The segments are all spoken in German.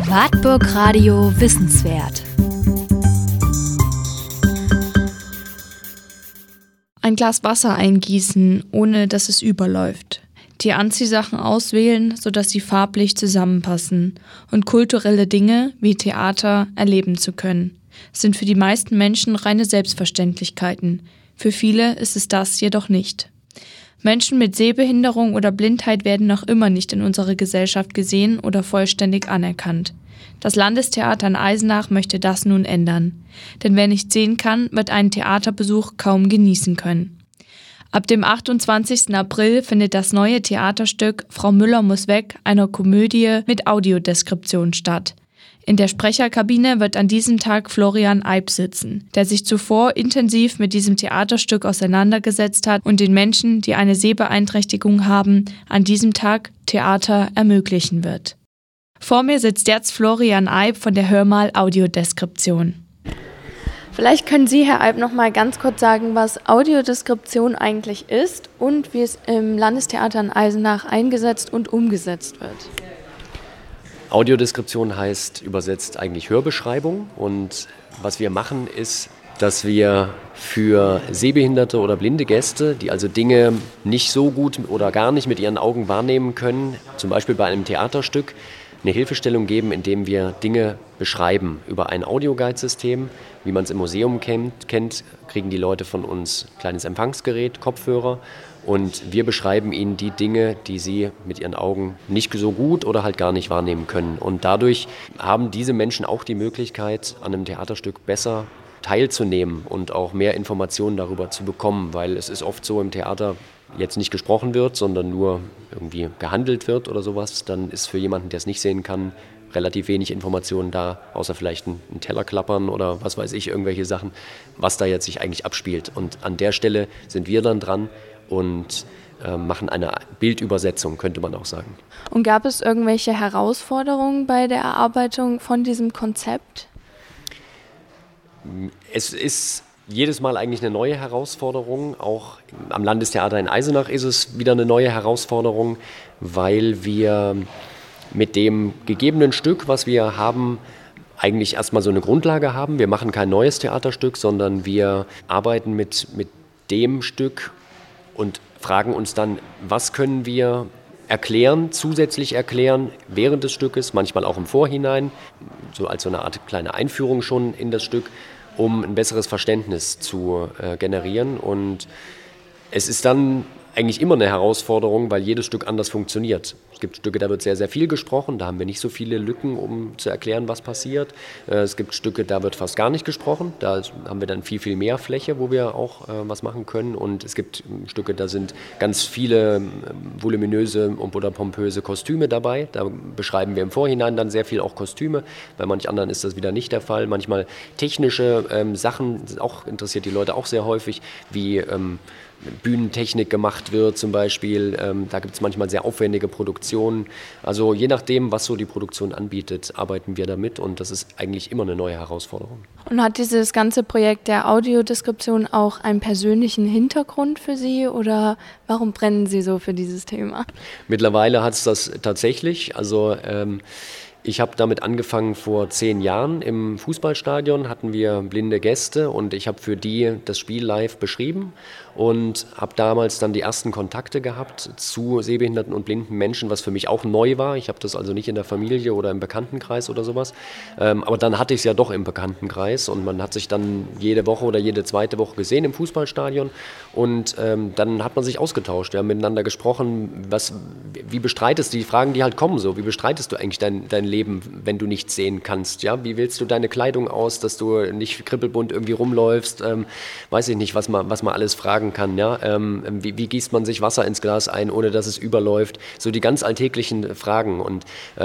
Wartburg Radio Wissenswert. Ein Glas Wasser eingießen, ohne dass es überläuft. Die Anziehsachen auswählen, sodass sie farblich zusammenpassen. Und kulturelle Dinge wie Theater erleben zu können, sind für die meisten Menschen reine Selbstverständlichkeiten. Für viele ist es das jedoch nicht. Menschen mit Sehbehinderung oder Blindheit werden noch immer nicht in unserer Gesellschaft gesehen oder vollständig anerkannt. Das Landestheater in Eisenach möchte das nun ändern. Denn wer nicht sehen kann, wird einen Theaterbesuch kaum genießen können. Ab dem 28. April findet das neue Theaterstück Frau Müller muss weg, einer Komödie mit Audiodeskription statt. In der Sprecherkabine wird an diesem Tag Florian Eib sitzen, der sich zuvor intensiv mit diesem Theaterstück auseinandergesetzt hat und den Menschen, die eine Sehbeeinträchtigung haben, an diesem Tag Theater ermöglichen wird. Vor mir sitzt jetzt Florian Eib von der Hörmal Audiodeskription. Vielleicht können Sie, Herr Eib, noch mal ganz kurz sagen, was Audiodeskription eigentlich ist und wie es im Landestheater in Eisenach eingesetzt und umgesetzt wird. Audiodeskription heißt übersetzt eigentlich Hörbeschreibung, und was wir machen ist, dass wir für sehbehinderte oder blinde Gäste, die also Dinge nicht so gut oder gar nicht mit ihren Augen wahrnehmen können, zum Beispiel bei einem Theaterstück, eine Hilfestellung geben, indem wir Dinge beschreiben über ein Audioguide-System. Wie man es im Museum kennt, kriegen die Leute von uns ein kleines Empfangsgerät, Kopfhörer, und wir beschreiben ihnen die Dinge, die sie mit ihren Augen nicht so gut oder halt gar nicht wahrnehmen können. Und dadurch haben diese Menschen auch die Möglichkeit, an einem Theaterstück besser teilzunehmen und auch mehr Informationen darüber zu bekommen, weil es ist oft so im Theater, jetzt nicht gesprochen wird, sondern nur irgendwie gehandelt wird oder sowas, dann ist für jemanden, der es nicht sehen kann, relativ wenig Informationen da, außer vielleicht ein Teller klappern oder was weiß ich, irgendwelche Sachen, was da jetzt sich eigentlich abspielt. Und an der Stelle sind wir dann dran und machen eine Bildübersetzung, könnte man auch sagen. Und gab es irgendwelche Herausforderungen bei der Erarbeitung von diesem Konzept? Es ist jedes Mal eigentlich eine neue Herausforderung. Auch am Landestheater in Eisenach ist es wieder eine neue Herausforderung, weil wir mit dem gegebenen Stück, was wir haben, eigentlich erstmal so eine Grundlage haben. Wir machen kein neues Theaterstück, sondern wir arbeiten mit dem Stück und fragen uns dann, was können wir erklären, zusätzlich erklären während des Stückes, manchmal auch im Vorhinein, so als so eine Art kleine Einführung schon in das Stück, um ein besseres Verständnis zu generieren. Und es ist dann eigentlich immer eine Herausforderung, weil jedes Stück anders funktioniert. Es gibt Stücke, da wird sehr, sehr viel gesprochen, da haben wir nicht so viele Lücken, um zu erklären, was passiert. Es gibt Stücke, da wird fast gar nicht gesprochen, da haben wir dann viel, viel mehr Fläche, wo wir auch was machen können. Und es gibt Stücke, da sind ganz viele voluminöse oder pompöse Kostüme dabei. Da beschreiben wir im Vorhinein dann sehr viel auch Kostüme. Bei manch anderen ist das wieder nicht der Fall. Manchmal technische Sachen, auch interessiert die Leute auch sehr häufig, wie Bühnentechnik gemacht wird zum Beispiel. Da gibt es manchmal sehr aufwendige Produktionen. Also je nachdem, was so die Produktion anbietet, arbeiten wir damit, und das ist eigentlich immer eine neue Herausforderung. Und hat dieses ganze Projekt der Audiodeskription auch einen persönlichen Hintergrund für Sie, oder warum brennen Sie so für dieses Thema? Mittlerweile hat es das tatsächlich. Also ich habe damit angefangen vor 10 Jahren. Im Fußballstadion hatten wir blinde Gäste und ich habe für die das Spiel live beschrieben und habe damals dann die ersten Kontakte gehabt zu sehbehinderten und blinden Menschen, was für mich auch neu war. Ich habe das also nicht in der Familie oder im Bekanntenkreis oder sowas. Aber dann hatte ich es ja doch im Bekanntenkreis, und man hat sich dann jede Woche oder jede zweite Woche gesehen im Fußballstadion, und dann hat man sich ausgetauscht. Wir haben miteinander gesprochen, wie bestreitest du die Fragen, die halt kommen, so, wie bestreitest du eigentlich dein Leben, wenn du nichts sehen kannst? Ja? Wie wählst du deine Kleidung aus, dass du nicht kribbelbunt irgendwie rumläufst? Weiß ich nicht, was man alles fragen kann. Ja? Wie gießt man sich Wasser ins Glas ein, ohne dass es überläuft? So die ganz alltäglichen Fragen. Und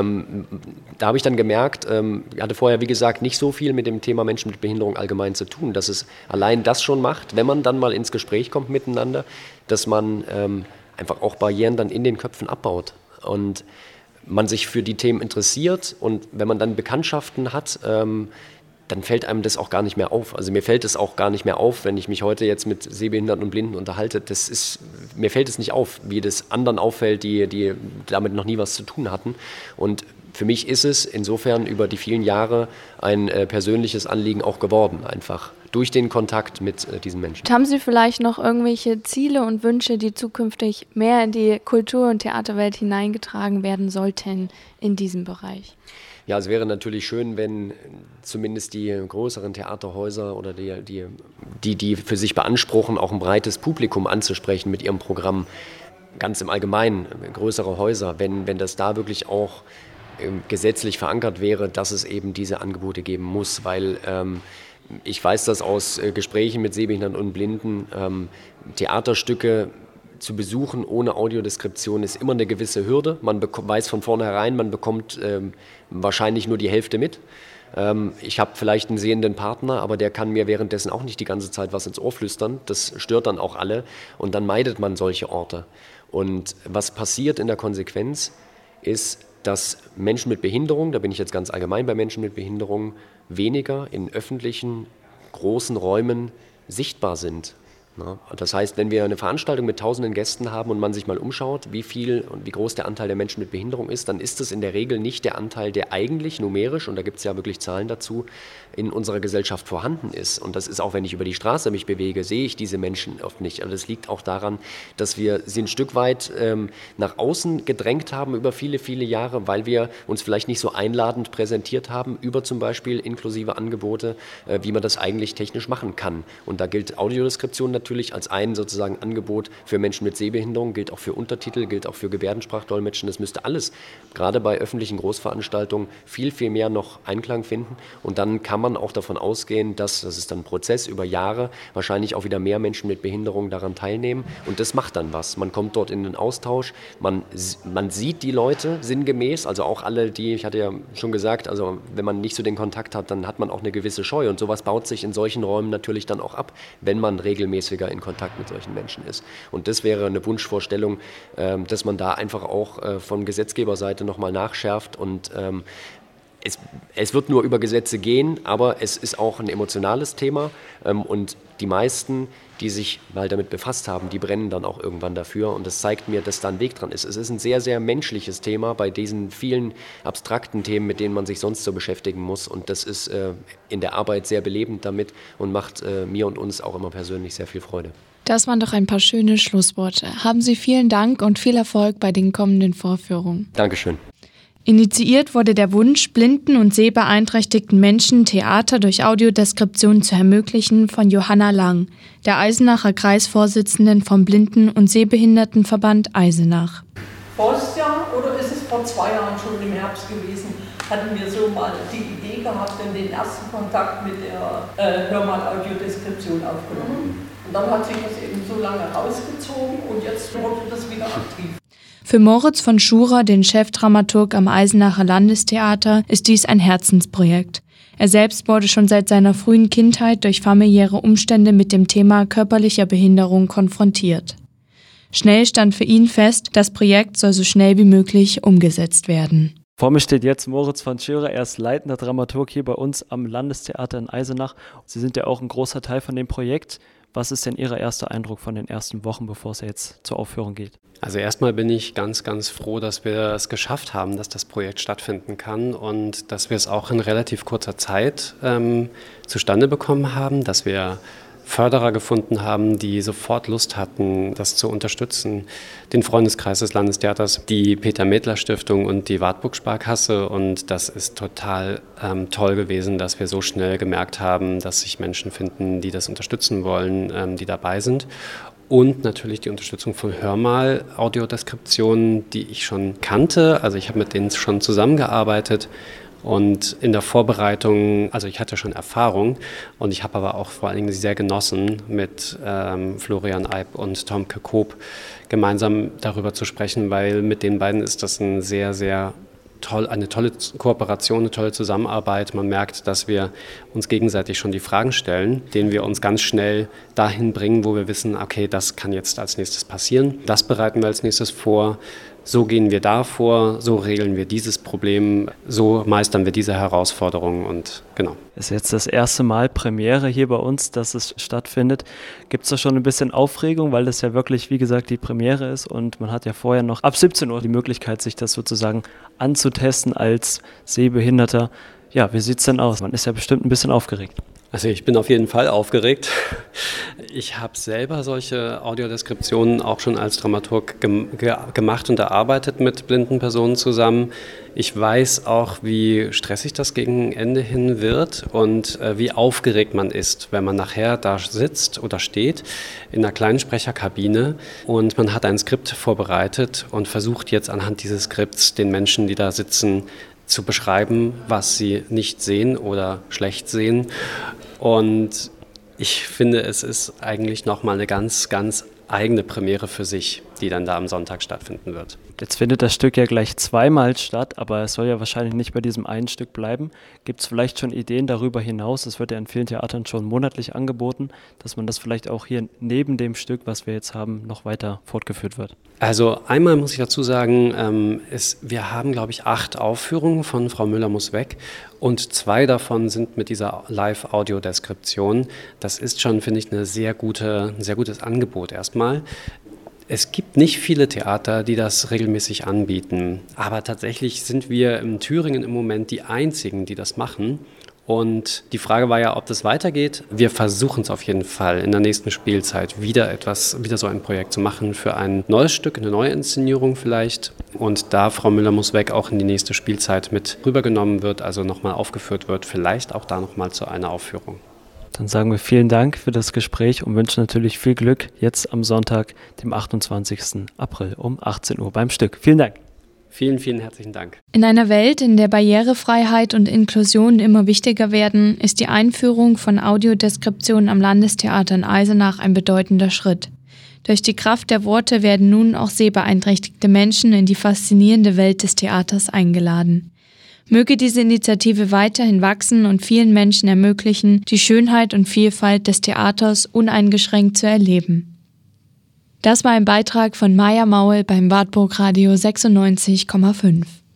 da habe ich dann gemerkt, ich hatte vorher, wie gesagt, nicht so viel mit dem Thema Menschen mit Behinderung allgemein zu tun, dass es allein das schon macht, wenn man dann mal ins Gespräch kommt miteinander, dass man einfach auch Barrieren dann in den Köpfen abbaut. Und man sich für die Themen interessiert, und wenn man dann Bekanntschaften hat, dann fällt einem das auch gar nicht mehr auf. Also mir fällt es auch gar nicht mehr auf, wenn ich mich heute jetzt mit Sehbehinderten und Blinden unterhalte. Mir fällt es nicht auf, wie das anderen auffällt, die damit noch nie was zu tun hatten. Und für mich ist es insofern über die vielen Jahre ein persönliches Anliegen auch geworden, einfach durch den Kontakt mit diesen Menschen. Haben Sie vielleicht noch irgendwelche Ziele und Wünsche, die zukünftig mehr in die Kultur- und Theaterwelt hineingetragen werden sollten in diesem Bereich? Ja, es wäre natürlich schön, wenn zumindest die größeren Theaterhäuser oder die für sich beanspruchen, auch ein breites Publikum anzusprechen mit ihrem Programm, ganz im Allgemeinen, größere Häuser, wenn das da wirklich auch gesetzlich verankert wäre, dass es eben diese Angebote geben muss, weil ich weiß das aus Gesprächen mit Sehbehinderten und Blinden, Theaterstücke zu besuchen ohne Audiodeskription ist immer eine gewisse Hürde. Man weiß von vornherein, man bekommt wahrscheinlich nur die Hälfte mit. Ich habe vielleicht einen sehenden Partner, aber der kann mir währenddessen auch nicht die ganze Zeit was ins Ohr flüstern. Das stört dann auch alle und dann meidet man solche Orte. Und was passiert in der Konsequenz ist, dass Menschen mit Behinderung, da bin ich jetzt ganz allgemein bei Menschen mit Behinderung, weniger in öffentlichen, großen Räumen sichtbar sind. Das heißt, wenn wir eine Veranstaltung mit tausenden Gästen haben und man sich mal umschaut, wie viel und wie groß der Anteil der Menschen mit Behinderung ist, dann ist es in der Regel nicht der Anteil, der eigentlich numerisch, und da gibt es ja wirklich Zahlen dazu, in unserer Gesellschaft vorhanden ist. Und das ist auch, wenn ich über die Straße mich bewege, sehe ich diese Menschen oft nicht. Aber das liegt auch daran, dass wir sie ein Stück weit nach außen gedrängt haben über viele, viele Jahre, weil wir uns vielleicht nicht so einladend präsentiert haben, über zum Beispiel inklusive Angebote, wie man das eigentlich technisch machen kann. Und da gilt Audiodeskription natürlich als ein sozusagen Angebot für Menschen mit Sehbehinderung, gilt auch für Untertitel, gilt auch für Gebärdensprachdolmetschen. Das müsste alles, gerade bei öffentlichen Großveranstaltungen, viel, viel mehr noch Einklang finden. Und dann kann man auch davon ausgehen, dass, das ist dann ein Prozess über Jahre, wahrscheinlich auch wieder mehr Menschen mit Behinderung daran teilnehmen. Und das macht dann was. Man kommt dort in den Austausch, man sieht die Leute sinngemäß, also auch alle, die, ich hatte ja schon gesagt, also wenn man nicht so den Kontakt hat, dann hat man auch eine gewisse Scheu. Und sowas baut sich in solchen Räumen natürlich dann auch ab, wenn man regelmäßig in Kontakt mit solchen Menschen ist. Und das wäre eine Wunschvorstellung, dass man da einfach auch von Gesetzgeberseite nochmal nachschärft. Und es wird nur über Gesetze gehen, aber es ist auch ein emotionales Thema. Und die meisten, die sich mal damit befasst haben, die brennen dann auch irgendwann dafür. Und das zeigt mir, dass da ein Weg dran ist. Es ist ein sehr, sehr menschliches Thema bei diesen vielen abstrakten Themen, mit denen man sich sonst so beschäftigen muss. Und das ist in der Arbeit sehr belebend damit und macht mir und uns auch immer persönlich sehr viel Freude. Das waren doch ein paar schöne Schlussworte. Haben Sie vielen Dank und viel Erfolg bei den kommenden Vorführungen. Dankeschön. Initiiert wurde der Wunsch, blinden und sehbeeinträchtigten Menschen Theater durch Audiodeskription zu ermöglichen, von Johanna Lang, der Eisenacher Kreisvorsitzenden vom Blinden- und Sehbehindertenverband Eisenach. Voriges Jahr oder ist es vor 2 Jahren schon im Herbst gewesen, hatten wir so mal die Idee gehabt und den ersten Kontakt mit der Hörmal-Audiodeskription aufgenommen. Und dann hat sich das eben so lange rausgezogen und jetzt wurde das wieder aktiv. Für Moritz von Schurer, den Chefdramaturg am Eisenacher Landestheater, ist dies ein Herzensprojekt. Er selbst wurde schon seit seiner frühen Kindheit durch familiäre Umstände mit dem Thema körperlicher Behinderung konfrontiert. Schnell stand für ihn fest, das Projekt soll so schnell wie möglich umgesetzt werden. Vor mir steht jetzt Moritz von Schurer, er ist leitender Dramaturg hier bei uns am Landestheater in Eisenach. Sie sind ja auch ein großer Teil von dem Projekt. Was ist denn Ihr erster Eindruck von den ersten Wochen, bevor es jetzt zur Aufführung geht? Also erstmal bin ich ganz, ganz froh, dass wir es geschafft haben, dass das Projekt stattfinden kann und dass wir es auch in relativ kurzer Zeit zustande bekommen haben, dass wir Förderer gefunden haben, die sofort Lust hatten, das zu unterstützen. Den Freundeskreis des Landestheaters, die Peter-Medler-Stiftung und die Wartburg-Sparkasse. Und das ist total toll gewesen, dass wir so schnell gemerkt haben, dass sich Menschen finden, die das unterstützen wollen, die dabei sind. Und natürlich die Unterstützung von Hörmal, Audiodeskriptionen, die ich schon kannte. Also ich habe mit denen schon zusammengearbeitet. Und in der Vorbereitung, also ich hatte schon Erfahrung und ich habe aber auch vor allen Dingen sehr genossen, mit Florian Eib und Tomke Koop gemeinsam darüber zu sprechen, weil mit den beiden ist das ein sehr, sehr eine tolle Kooperation, eine tolle Zusammenarbeit. Man merkt, dass wir uns gegenseitig schon die Fragen stellen, denen wir uns ganz schnell dahin bringen, wo wir wissen, okay, das kann jetzt als nächstes passieren. Das bereiten wir als nächstes vor. so gehen wir da vor, so regeln wir dieses Problem, so meistern wir diese Herausforderungen und genau. Es ist jetzt das erste Mal Premiere hier bei uns, dass es stattfindet. Gibt es da schon ein bisschen Aufregung, weil das ja wirklich, wie gesagt, die Premiere ist und man hat ja vorher noch ab 17 Uhr die Möglichkeit, sich das sozusagen anzutesten als Sehbehinderter. Ja, wie sieht es denn aus? Man ist ja bestimmt ein bisschen aufgeregt. Also ich bin auf jeden Fall aufgeregt. Ich habe selber solche Audiodeskriptionen auch schon als Dramaturg gemacht und erarbeitet mit blinden Personen zusammen. Ich weiß auch, wie stressig das gegen Ende hin wird und wie aufgeregt man ist, wenn man nachher da sitzt oder steht in einer kleinen Sprecherkabine und man hat ein Skript vorbereitet und versucht jetzt anhand dieses Skripts den Menschen, die da sitzen, zu beschreiben, was sie nicht sehen oder schlecht sehen. Und ich finde, es ist eigentlich nochmal eine ganz, ganz eigene Premiere für sich, die dann da am Sonntag stattfinden wird. Jetzt findet das Stück ja gleich zweimal statt, aber es soll ja wahrscheinlich nicht bei diesem einen Stück bleiben. Gibt es vielleicht schon Ideen darüber hinaus? Es wird ja in vielen Theatern schon monatlich angeboten, dass man das vielleicht auch hier neben dem Stück, was wir jetzt haben, noch weiter fortgeführt wird. Also einmal muss ich dazu sagen, wir haben, glaube ich, 8 Aufführungen von Frau Müller muss weg und 2 davon sind mit dieser Live-Audiodeskription. Das ist schon, finde ich, ein sehr gutes Angebot erstmal. Es gibt nicht viele Theater, die das regelmäßig anbieten, aber tatsächlich sind wir in Thüringen im Moment die Einzigen, die das machen. Und die Frage war ja, ob das weitergeht. Wir versuchen es auf jeden Fall in der nächsten Spielzeit wieder so ein Projekt zu machen für ein neues Stück, eine neue Inszenierung vielleicht. Und da Frau Müller muss weg auch in die nächste Spielzeit mit rübergenommen wird, also nochmal aufgeführt wird, vielleicht auch da nochmal zu einer Aufführung. Dann sagen wir vielen Dank für das Gespräch und wünschen natürlich viel Glück jetzt am Sonntag, dem 28. April um 18 Uhr beim Stück. Vielen Dank. Vielen, vielen herzlichen Dank. In einer Welt, in der Barrierefreiheit und Inklusion immer wichtiger werden, ist die Einführung von Audiodeskriptionen am Landestheater in Eisenach ein bedeutender Schritt. Durch die Kraft der Worte werden nun auch sehbeeinträchtigte Menschen in die faszinierende Welt des Theaters eingeladen. Möge diese Initiative weiterhin wachsen und vielen Menschen ermöglichen, die Schönheit und Vielfalt des Theaters uneingeschränkt zu erleben. Das war ein Beitrag von Maja Maul beim Wartburg Radio 96,5.